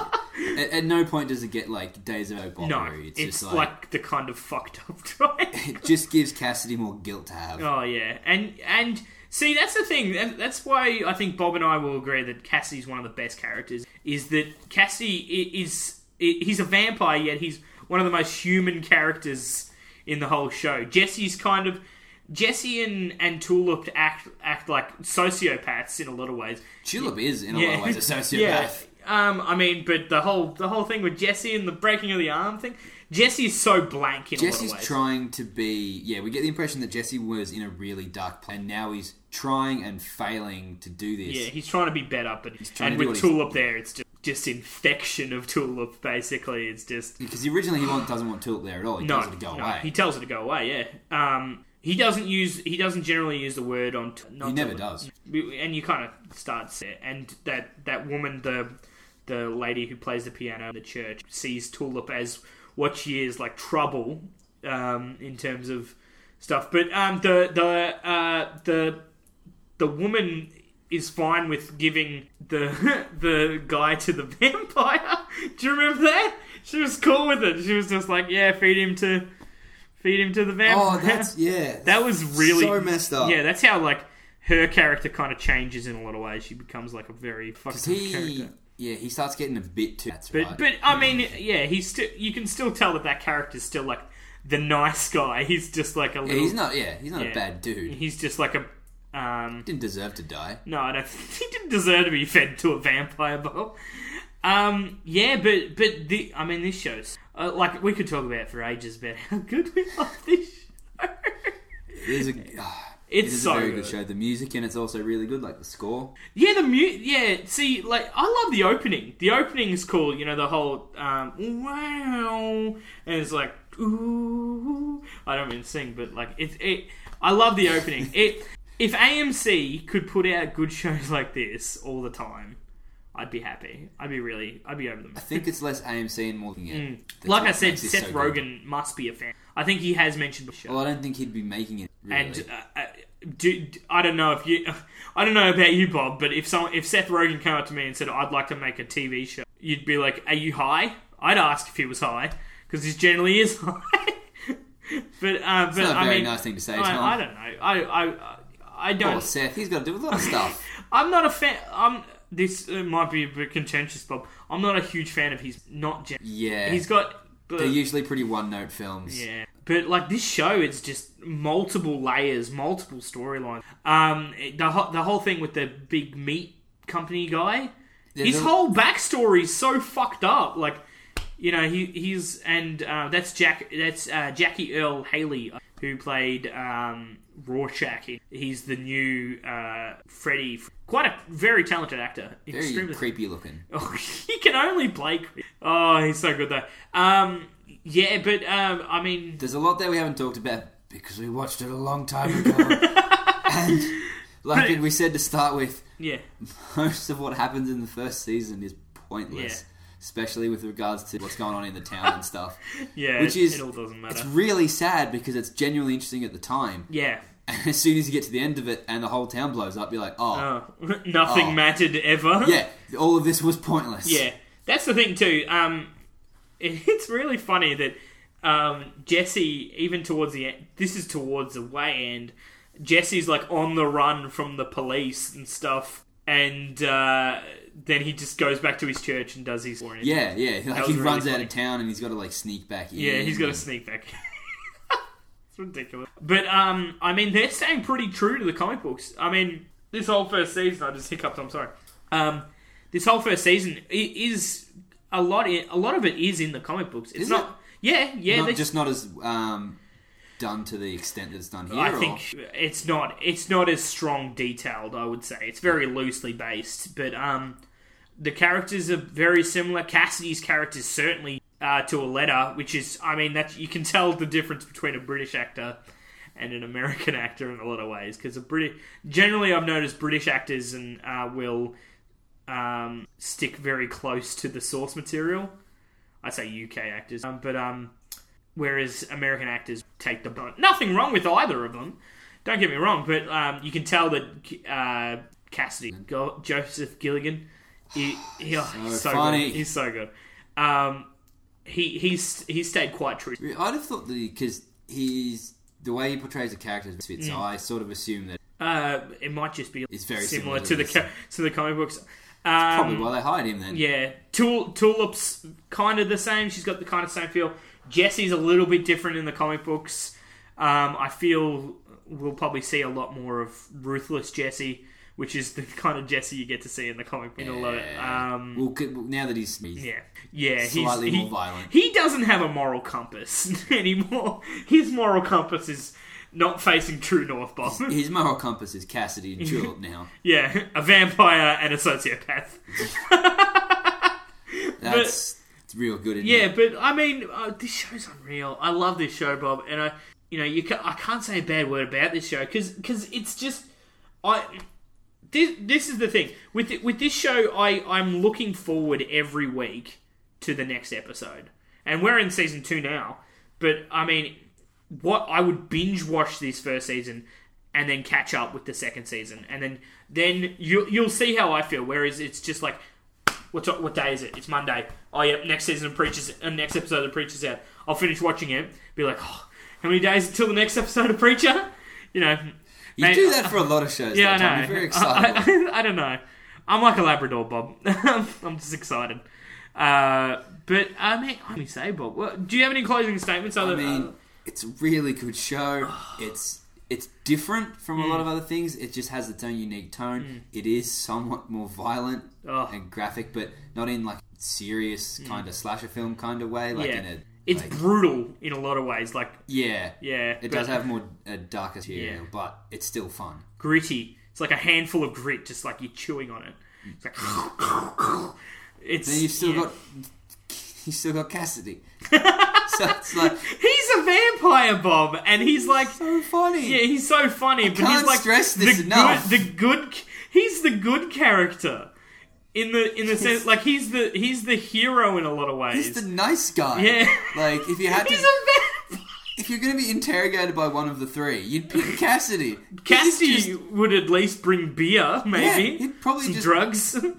at, at no point does it get like Days of Oak No, Opera. It's, it's just like, like, the kind of fucked up triangle. it just gives Cassidy more guilt to have. Oh yeah, and and see that's the thing. That- That's why I think Bob and I will agree that Cassidy's one of the best characters. Is that Cassidy i- is i- he's a vampire, yet he's one of the most human characters in the whole show. Jesse's kind of Jesse and and Tulip act act like sociopaths in a lot of ways. Tulip is in a lot of ways a sociopath. Yeah. Um, I mean, but the whole the whole thing with Jesse and the breaking of the arm thing, Jesse is so blank in a lot Jesse's of ways. trying to be. Yeah, we get the impression that Jesse was in a really dark place, and now he's trying and failing to do this. Yeah, he's trying to be better, but trying and to do with what he's- Tulip there, it's just just infection of Tulip. Basically, it's just Because originally he want, doesn't want Tulip there at all. He no, tells her to go no, away. he tells her to go away. Yeah, um, he doesn't use he doesn't generally use the word on. T- not He never Tulip. does. And you kind of start there, and that that woman, the the lady who plays the piano in the church, sees Tulip as what she is, like trouble, um, in terms of stuff. But um, the the uh, the the woman is fine with giving the the guy to the vampire. Do you remember that? She was cool with it. She was just like, yeah, feed him to feed him to the vampire. Oh, that's yeah. That was really so messed up. Yeah, that's how like her character kind of changes in a lot of ways. She becomes like a very fucked up he. character. Yeah, he starts getting a bit too. That's But right. but I mean, yeah, he's still. You can still tell that that character's still like the nice guy. He's just like a yeah, little. he's not. Yeah, he's not yeah. a bad dude. He's just like a. Um, Didn't deserve to die. no, I don't. He didn't deserve to be fed to a vampire bowl. Um, yeah, but but the I mean, this show's uh, like we could talk about for ages about how good we love this show. It is a. ah, It's it is so a very good. good show. The music in it's also really good, like the score. Yeah, the mu- yeah, see, like, I love the opening. The opening is cool, you know, the whole, um, wow, and it's like, ooh, I don't mean to sing, but, like, it, it, I love the opening. It, if A M C could put out good shows like this all the time, I'd be happy. I'd be really, I'd be over them. I think it's less A M C and more. Yeah, that's Like I what said, makes this Seth so good. Rogen must be a fan. I think he has mentioned the show. Well, I don't think he'd be making it. Really. And uh, uh, do, I don't know if you, I don't know about you, Bob, but if someone, if Seth Rogen came up to me and said, "I'd like to make a T V show," you'd be like, "Are you high? I'd ask if he was high, because he generally is high. but uh, but It's not a I very mean, nice thing to say, I, Tom. I don't know. I I I don't. Oh, Seth, he's got to do with a lot of stuff. I'm not a fan. I'm. This uh, might be a bit contentious, Bob. I'm not a huge fan of his. Not gen- Yeah. He's got. Uh, They're usually pretty one-note films. Yeah, but like this show, it's just multiple layers, multiple storylines. Um, the ho- the whole thing with the big meat company guy, There's his a- whole backstory is so fucked up. Like, you know, he he's and uh, that's Jack. That's uh, Jackie Earle Haley, who played um, Rorschach. He's the new uh, Freddy. Quite a very talented actor. Very Extremely creepy looking. Oh, he can only play. Oh, he's so good though. Um, yeah, but um, I mean, There's a lot there we haven't talked about because we watched it a long time ago. And like But- we said to start with, yeah, most of what happens in the first season is pointless. Yeah. Especially with regards to what's going on in the town and stuff. yeah, Which it, is, it all doesn't matter. It's really sad because it's genuinely interesting at the time. Yeah. And as soon as you get to the end of it and the whole town blows up, you're like, oh, Oh, nothing Oh. mattered ever. yeah, all of this was pointless. Yeah, that's the thing too. Um, it, it's really funny that um, Jesse, even towards the end, this is towards the way end, Jesse's like on the run from the police and stuff, and uh, then he just goes back to his church and does his warning. Yeah, yeah. Like was he really runs out funny. of town and he's got to like sneak back in. Yeah, he's got to sneak back. It's ridiculous. But, um, I mean, they're staying pretty true to the comic books. I mean, this whole first season, I just hiccuped, I'm sorry. Um, this whole first season i- is a lot. In, a lot of it is in the comic books. It's Is not. it? Yeah, yeah. Not, they- just not as um, done to the extent that it's done here. I or- think it's not. It's not as strong detailed. I would say it's very loosely based, but um, the characters are very similar. Cassidy's character is certainly uh, to a letter, which is, I mean, that you can tell the difference between a British actor and an American actor in a lot of ways. Because a British, generally, I've noticed British actors and uh, will um, stick very close to the source material. I say U K actors, um, but um. Whereas American actors take the brunt. Nothing wrong with either of them. Don't get me wrong, but um, you can tell that uh, Cassidy, Go- Joseph Gilligan, he, he, oh, So he's so funny. good. He's so good. Um, he he's he stayed quite true. I'd have thought that because he's the way he portrays the characters fits. Mm. So I sort of assume that Uh, it might just be It's very similar, similar to to the this. ca- to the comic books. Um, probably why they hired him then. Yeah, Tul- Tulip's kind of the same. She's got the kind of same feel. Jesse's a little bit different in the comic books. Um, I feel we'll probably see a lot more of ruthless Jesse, which is the kind of Jesse you get to see in the comic book. In a lot of, Yeah. um, well, c- well, now that he's, he's yeah, yeah, slightly he's, more he, violent. He doesn't have a moral compass anymore. His moral compass is not facing true north, Bob. his moral compass is Cassidy and Julep now. Yeah, a vampire and a sociopath. That's it's real good. Isn't Yeah, it? but I mean, uh, this show's unreal. I love this show, Bob, and I, you know, you ca- I can't say a bad word about this show because it's just, I. This this is the thing with it, with this show. I I'm looking forward every week to the next episode, and we're in season two now. But I mean, what I would binge watch this first season and then catch up with the second season, and then then you you'll see how I feel. Whereas it's just like. What's what day is it? It's Monday. Oh, yeah, next season of Preachers, uh, next episode of Preachers out. I'll finish watching it. Be like, oh, how many days until the next episode of Preacher? You know, You mate, do that for a lot of shows. yeah, though, Tom. I know. You're very I, excited. I, I don't know. I'm like a Labrador, Bob. I'm just excited. Uh, but I mean, let me say, Bob. What, do you have any closing statements? I Other, mean, it's a really good show. It's it's different from a lot of other things. It just has its own unique tone. It is somewhat more violent Oh. and graphic, but not in like serious kind of slasher film kind of way. Like yeah, in a it's like, brutal in a lot of ways. Like, yeah, yeah, It but does have more uh, darker material, Yeah. but it's still fun. gritty. It's like a handful of grit, just like you're chewing on it. It's like, it's. Then you've still yeah. got you still got Cassidy. So it's like He's a vampire, Bob, and he's like, so funny. yeah, he's so funny, but can't he's like stress this the enough. good, the good. He's the good character in the in the sense, like he's the he's the hero in a lot of ways. He's the nice guy. Yeah. Like if you had to, He's a vampire. if you're going to be interrogated by one of the three, you'd pick Cassidy. Cassidy He's just- would at least bring beer, maybe Yeah, he'd probably some just- drugs. yeah,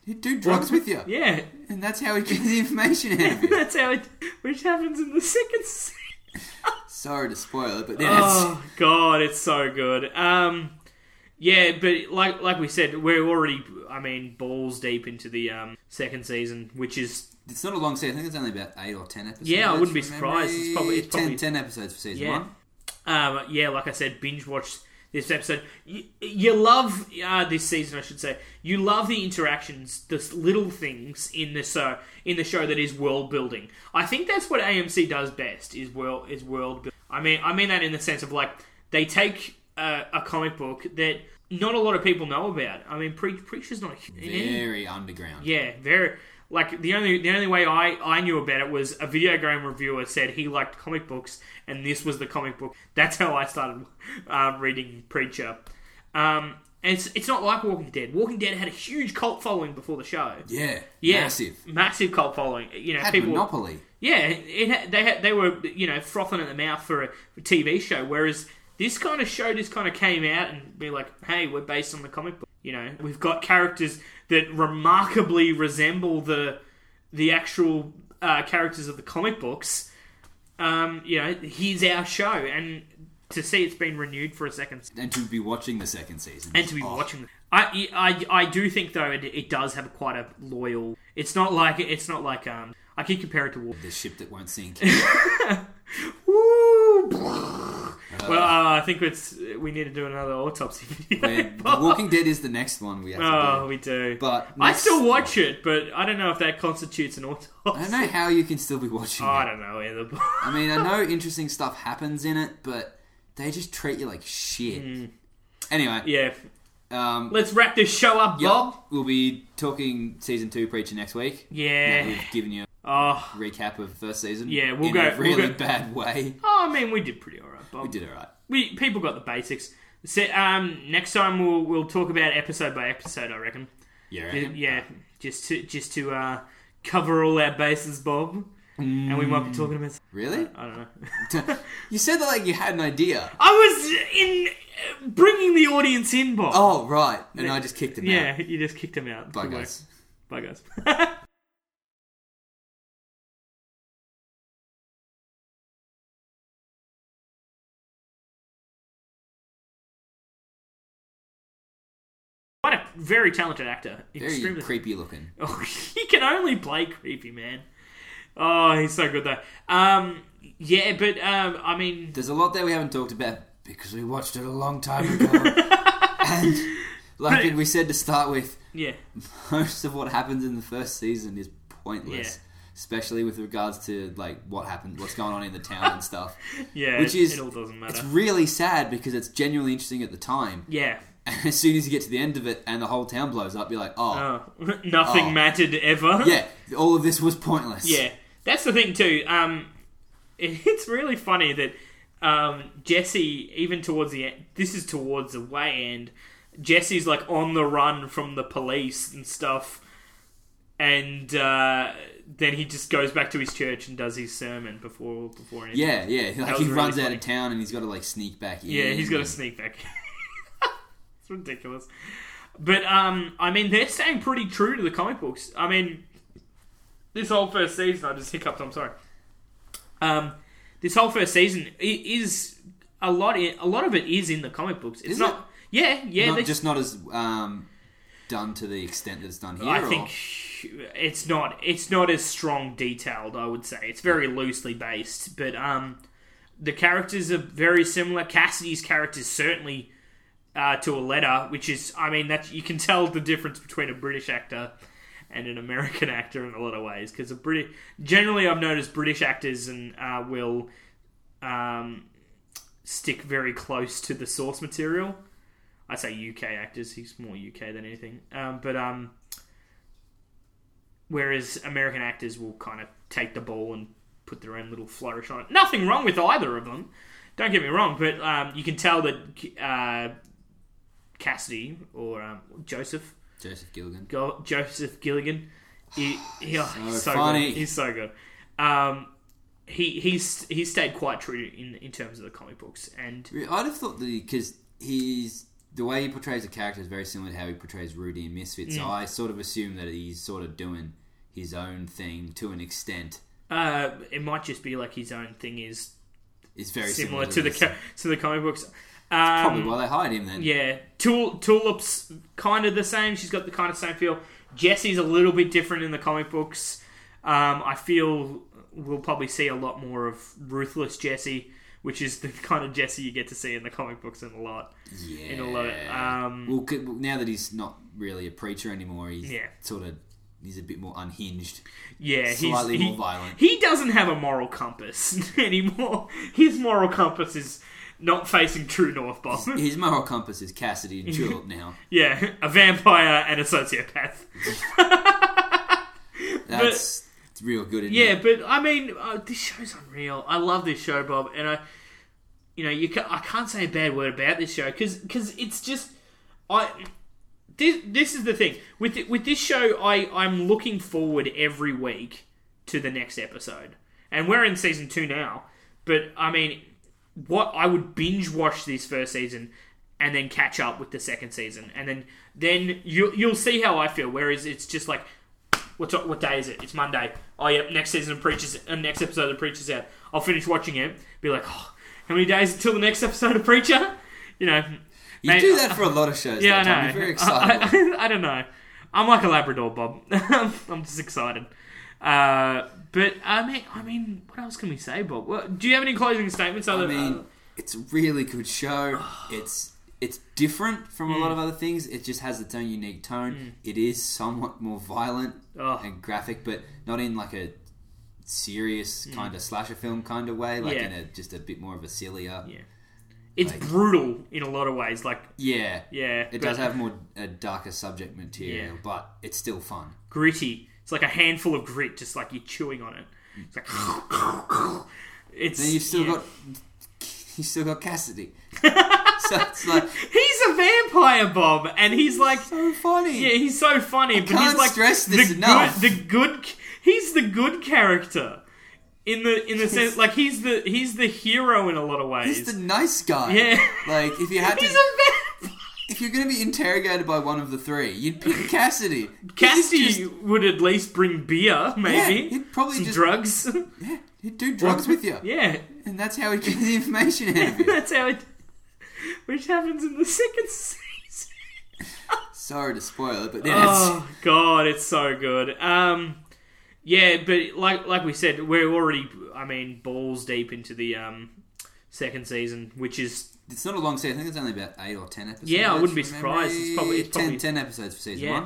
He'd do drugs with you. Yeah. And that's how he gets the information out of you. That's how it... Which happens in the second season. Sorry to spoil it, but yeah. Oh, God, it's so good. Um, yeah, but like like we said, we're already, I mean, balls deep into the um, second season, which is... It's not a long season. I think it's only about eight or ten episodes. Yeah, I wouldn't be from surprised. memory. It's probably... It's ten, probably ten episodes for season yeah. one. Um, yeah, like I said, binge watch this episode. You, you love uh, this season, I should say. You love the interactions, the little things in the show, in the show that is world building. I think that's what A M C does best. Is world is world building. I mean, I mean that in the sense of like they take uh, a comic book that not a lot of people know about. I mean, Pre- Preacher's not a, very underground. Yeah, very. Like the only the only way I, I knew about it was a video game reviewer said he liked comic books and this was the comic book. That's how I started uh, reading Preacher. Um, and it's it's not like Walking Dead. Walking Dead had a huge cult following before the show. Yeah, yeah, massive, massive cult following. You know, had people monopoly. Yeah, it had, they had, they were you know frothing at the mouth for a, a T V show, whereas this kind of show just kind of came out and be like, hey, we're based on the comic book. You know, we've got characters that remarkably resemble the the actual uh, characters of the comic books. Um, you know, here's our show, and to see it's been renewed for a second, and to be watching the second season, and to be oh. watching, I, I, I do think though it, it does have quite a loyal. It's not like it's not like um. I keep comparing it to War. The ship that won't sink. Woo! Well, uh, I think it's we need to do another autopsy video. The Walking Dead is the next one we have to oh, do. we do. But I next... still watch it, but I don't know if that constitutes an autopsy. I don't know how you can still be watching oh, it. I don't know either. I mean, I know interesting stuff happens in it, but they just treat you like shit. Mm. Anyway. Yeah. Um, Let's wrap this show up, yep, Bob. We'll be talking season two Preacher next week. Yeah. Now we've given you a oh. recap of the first season. Yeah, we'll in go a really we'll go, bad way. Oh, I mean, we did pretty alright, Bob. We did alright. We people got the basics. So, um, next time we'll we'll talk about episode by episode. I reckon. Yeah. Reckon? Yeah. Just to just to uh, cover all our bases, Bob. Mm. And we might be talking about... Really? I, I don't know. You said that like you had an idea. I was in uh, bringing the audience in, Bob. Oh, right. And I just kicked him yeah, out. Yeah, you just kicked him out. Bye, guys. Bye, guys. Quite a very talented actor. Very Extremely creepy looking. Oh, he can only play creepy, man. Oh, he's so good though. Um, yeah, but um, I mean, there's a lot that we haven't talked about because we watched it a long time ago. And like but, we said to start with, yeah, most of what happens in the first season is pointless. Yeah. Especially with regards to like what happened, what's going on in the town and stuff. Yeah, which is it all doesn't matter. It's really sad because it's genuinely interesting at the time. Yeah. And as soon as you get to the end of it and the whole town blows up, you're like, oh. oh nothing oh. mattered ever. Yeah, all of this was pointless. Yeah, that's the thing too. Um, it's really funny that um, Jesse, even towards the end, this is towards the way end, Jesse's like on the run from the police and stuff. And uh, then he just goes back to his church and does his sermon before before anything. Yeah, yeah. Like he really runs funny. out of town and he's got to like sneak back in. Yeah, he's got to sneak back in. It's ridiculous. But, um, I mean, they're staying pretty true to the comic books. I mean, this whole first season, I just hiccuped, I'm sorry. Um, this whole first season is a lot. A lot of it is in the comic books. It's is not. It? Yeah, yeah. Not, just not as um, done to the extent that it's done here. I or? think it's not. It's not as strong detailed. I would say it's very loosely based, but um, the characters are very similar. Cassidy's character is certainly. Uh, to a letter, which is, I mean, that you can tell the difference between a British actor and an American actor in a lot of ways. Because a British, generally, I've noticed British actors and uh, will um, stick very close to the source material. I say U K actors; he's more U K than anything. Um, but um, whereas American actors will kind of take the ball and put their own little flourish on it. Nothing wrong with either of them. Don't get me wrong, but um, you can tell that. Uh, Cassidy or um, Joseph Joseph Gilligan Go- Joseph Gilligan he, he, oh, so he's so funny good. He's so good um, he he's he's stayed quite true in, in terms of the comic books and I'd have thought that because he's the way he portrays the character is very similar to how he portrays Rudy in Misfits. Mm. So I sort of assume that he's sort of doing his own thing to an extent. Uh, it might just be like his own thing is it's very similar, similar to the ca- to the comic books. Um, Probably why they hired him then. Yeah, Tul- Tulip's kind of the same. She's got the kind of same feel. Jesse's a little bit different in the comic books. Um, I feel we'll probably see a lot more of Ruthless Jesse, which is the kind of Jesse you get to see in the comic books in a lot. Yeah. In a lot. Um, well, now that he's not really a preacher anymore, he's yeah. sort of he's a bit more unhinged. Yeah, slightly he's, more he, violent. He doesn't have a moral compass anymore. His moral compass is not facing true north, Bob. His, his moral compass is Cassidy and Julep now. Yeah, a vampire and a sociopath. That's but, it's real good, isn't yeah, it? but I mean, uh, this show's unreal. I love this show, Bob, and I, you know, you can, I can't say a bad word about this show because it's just I. This this is the thing with the, with this show. I I'm looking forward every week to the next episode, and we're in season two now. But I mean, what I would binge watch this first season and then catch up with the second season, and then then you you'll see how I feel. Whereas it's just like, what's what day is it? It's Monday. Oh yeah, next season of Preachers, uh, next episode of Preachers out. I'll finish watching it. Be like, oh, how many days until the next episode of Preacher? You know. You Mate, do that for a lot of shows. Yeah, though, I know. You're very excited. I, I, I don't know. I'm like a Labrador, Bob. I'm just excited. Uh, but I mean, I mean, what else can we say, Bob? Well, do you have any closing statements? Other, I mean, uh, it's a really good show. it's it's different from mm. a lot of other things. It just has its own unique tone. Mm. It is somewhat more violent oh. and graphic, but not in like a serious mm. kind of slasher film kind of way. Like yeah. in a just a bit more of a sillier. Yeah. It's like, brutal in a lot of ways. Like yeah, yeah, it does have more a darker subject material, yeah. but it's still fun. Gritty. It's like a handful of grit, just like you're chewing on it. It's like it's. Then you've still yeah. got you still got Cassidy. So it's like he's a vampire, Bob, and he's like so funny. Yeah, he's so funny. I but can't he's like stress this the enough. Good, the good. He's the good character. In the in the sense, like he's the he's the hero in a lot of ways. He's the nice guy. Yeah, like if you had to, he's a vampire. If you're going to be interrogated by one of the three, you'd pick Cassidy. Cassidy just, would at least bring beer, maybe. Yeah, he'd probably Some just drugs. Yeah, he'd do drugs with you. Yeah, and that's how he'd get the information out of you. That's how it, which happens in the second season. Sorry to spoil it, but yeah. Oh god, it's so good. Um. Yeah, but like like we said, we're already, I mean, balls deep into the um, second season, which is... It's not a long season. I think it's only about eight or ten episodes. Yeah, I wouldn't be surprised. It's probably... It's probably ten, ten episodes for season yeah. one.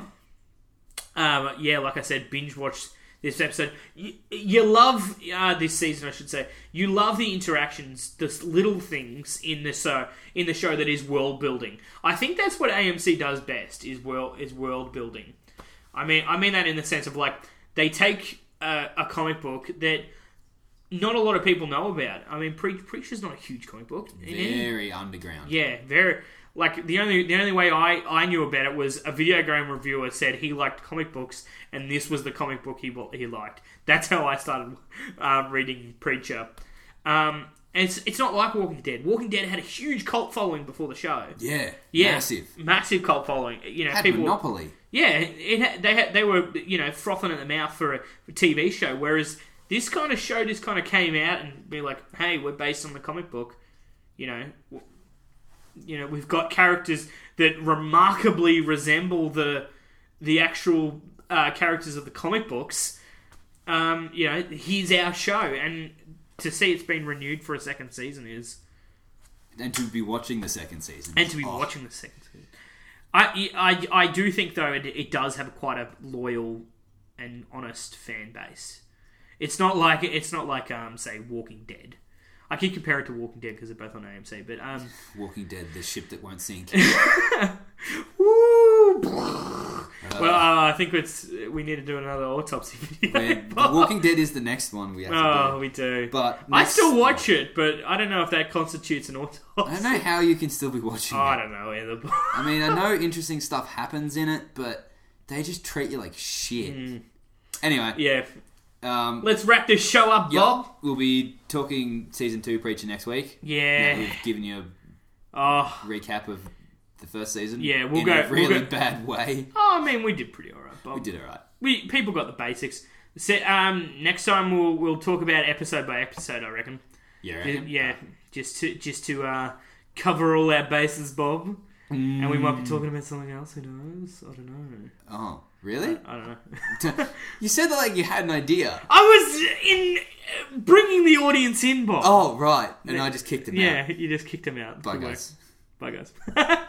Um, yeah, like I said, binge watch this episode. You, you love... Uh, this season, I should say. You love the interactions, the little things in the, so, in the show that is world building. I think that's what A M C does best, is world, is world building. I mean, I mean that in the sense of, like... They take uh, a comic book that not a lot of people know about. I mean, Pre- Preacher's not a huge comic book. Very underground. Yeah, very. Like the only the only way I, I knew about it was a video game reviewer said he liked comic books, and this was the comic book he he liked. That's how I started uh, reading Preacher. Um, and it's it's not like Walking Dead. Walking Dead had a huge cult following before the show. Yeah, yeah, massive, massive cult following. You know, had people monopoly. Yeah, it had, they had, they were, you know, frothing at the mouth for a, for a T V show, whereas this kind of show just kind of came out and be like, hey, we're based on the comic book. You know, you know, we've got characters that remarkably resemble the the actual uh, characters of the comic books. Um, you know, here's our show, and to see it's been renewed for a second season is... And to be watching the second season. And to be oh. watching the second season. I, I, I do think, though, it, it does have quite a loyal and honest fan base. It's not like, it's not like um, say, Walking Dead. I keep comparing it to Walking Dead because they're both on A M C, but... Um, Walking Dead, the ship that won't sink. Woo! Uh, well, uh, I think it's we need to do another autopsy video. Walking Dead is the next one we have to oh, do. Oh, we do. But next, I still watch oh. it, but I don't know if that constitutes an autopsy. I don't know how you can still be watching oh, it. I don't know either. I mean, I know interesting stuff happens in it, but they just treat you like shit. Mm. Anyway. Yeah. Um, Let's wrap this show up, yep, Bob. We'll be talking season two Preacher next week. Yeah. Now we've given you a oh. recap of the first season. Yeah, we'll in go- a we'll really go- bad way. Oh, I mean, we did pretty alright, Bob. We did alright. We people got the basics. So, um, next time we'll we'll talk about episode by episode. I reckon. Yeah, Yeah, yeah, just to just to uh, cover all our bases, Bob. Mm. And we might be talking about something else. Who knows? I don't know. Oh, really? I, I don't know. You said that like you had an idea. I was in uh, bringing the audience in, Bob. Oh, right. And I just kicked him yeah, out. you just kicked him out. Bye, Good guys. work. Bye, guys.